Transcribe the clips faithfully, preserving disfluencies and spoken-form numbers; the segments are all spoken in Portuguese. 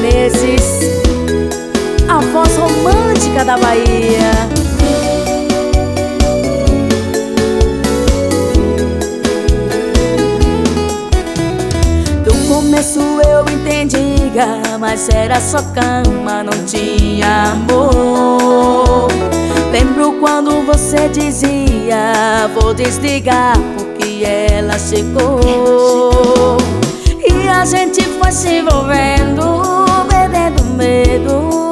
Menezes, a voz romântica da Bahia. Do começo eu entendia, mas era só cama, não tinha amor. Lembro quando você dizia: vou desligar porque ela chegou. E a gente foi se envolvendo, perdendo medo.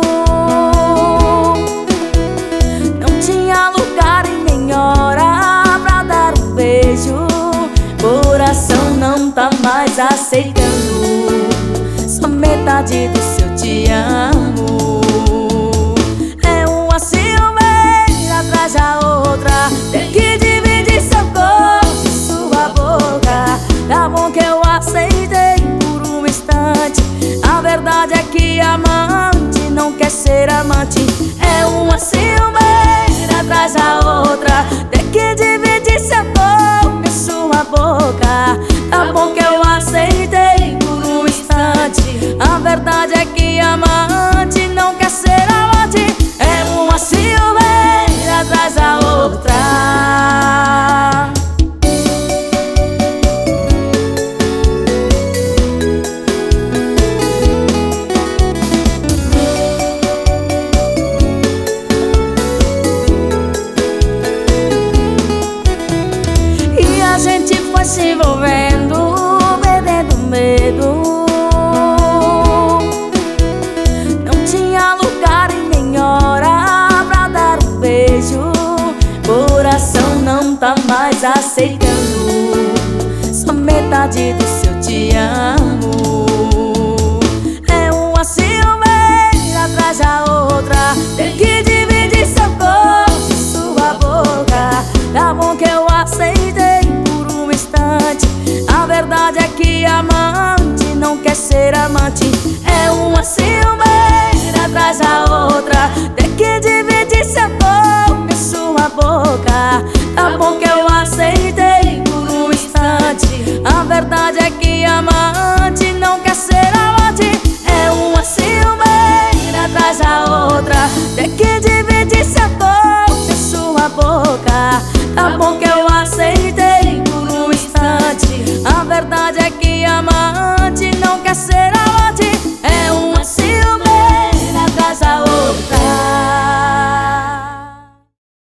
Não tinha lugar e nem hora pra dar um beijo. Coração não tá mais aceitando só metade do seu te amo. É uma ciumeira atrás da outra, tem que dividir seu corpo e sua boca. Tá bom que eu aceitei por um instante, a verdade é que amante não quer ser amante. É uma ciumeira atrás da outra, tem que dividir seu corpo e sua boca. Tá bom que eu aceitei por um instante, a verdade é que amante não quer ser amante. É uma ciumeira atrás da outra. A gente foi se envolvendo, perdendo medo. Não tinha lugar e nem hora pra dar um beijo. Coração não tá mais aceitando só metade do seu te amo. É uma ciumeira atrás da outra, tem que dividir seu corpo e sua boca. Tá bom que eu aceitei por um instante, a verdade é que amante não quer ser amante. É uma ciumeira atrás da outra, tem que dividir seu corpo e sua boca. Tá bom que eu aceitei por um instante, a verdade é que amante não quer ser amante. É uma ciumeira atrás da outra, tem que dividir seu corpo e sua boca. Tá bom que eu aceitei por um instante, a verdade é que amante não quer ser amante.